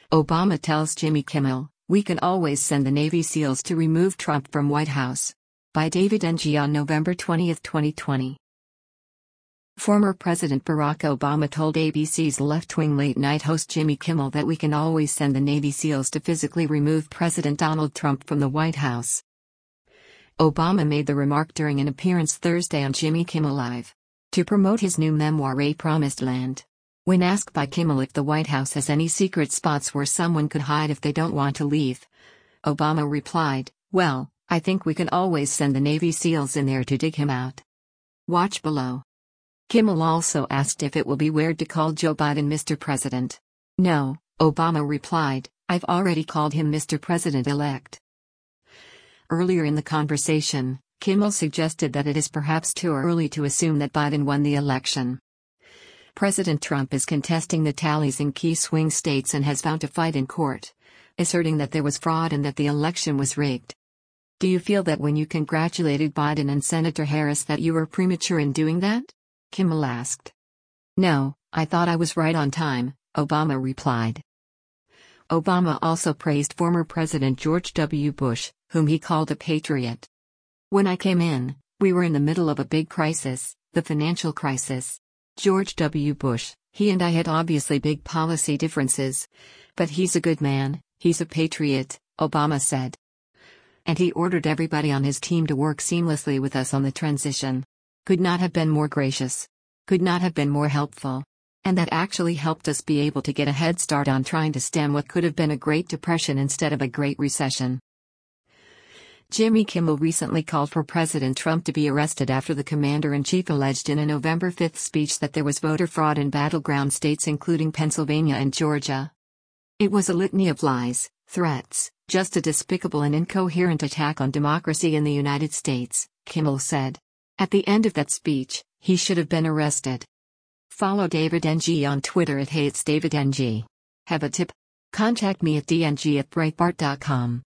Obama tells Jimmy Kimmel, "We can always send the Navy SEALs to remove Trump from White House." By David Ng on November 20, 2020. Former President Barack Obama told ABC's left-wing late-night host Jimmy Kimmel that we can always send the Navy SEALs to physically remove President Donald Trump from the White House. Obama made the remark during an appearance Thursday on Jimmy Kimmel Live to promote his new memoir A Promised Land. When asked by Kimmel if the White House has any secret spots where someone could hide if they don't want to leave, Obama replied, "Well, I think we can always send the Navy SEALs in there to dig him out." Watch below. Kimmel also asked if it will be weird to call Joe Biden Mr. President. "No," Obama replied, "I've already called him Mr. President-elect." Earlier in the conversation, Kimmel suggested that it is perhaps too early to assume that Biden won the election. President Trump is contesting the tallies in key swing states and has vowed to fight in court, asserting that there was fraud and that the election was rigged. "Do you feel that when you congratulated Biden and Senator Harris that you were premature in doing that?" Kimmel asked. "No, I thought I was right on time," Obama replied. Obama also praised former President George W. Bush, whom he called a patriot. "When I came in, we were in the middle of a big crisis, the financial crisis. George W. Bush, he and I had obviously big policy differences. But he's a good man, he's a patriot," Obama said. "And he ordered everybody on his team to work seamlessly with us on the transition. Could not have been more gracious. Could not have been more helpful. And that actually helped us be able to get a head start on trying to stem what could have been a Great Depression instead of a Great Recession." Jimmy Kimmel recently called for President Trump to be arrested after the commander-in-chief alleged in a November 5 speech that there was voter fraud in battleground states including Pennsylvania and Georgia. "It was a litany of lies, threats, just a despicable and incoherent attack on democracy in the United States," Kimmel said. "At the end of that speech, he should have been arrested." Follow David Ng on Twitter @HeyIt'sDavidNG. Have a tip? Contact me at dng@breitbart.com.